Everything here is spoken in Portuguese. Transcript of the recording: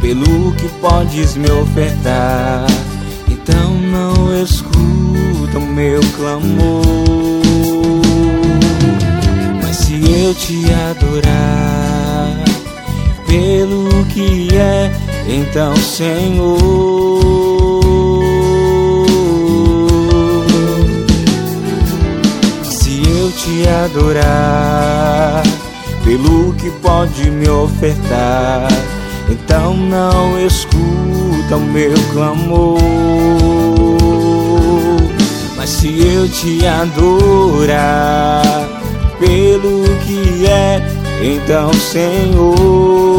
pelo que podes me ofertar. Então não escuta o meu clamor. Mas se eu te adorar pelo que é, então, Senhor, se eu te adorar pelo que pode me ofertar, então não escuta o meu clamor. Mas se eu te adorar pelo que é, então, Senhor,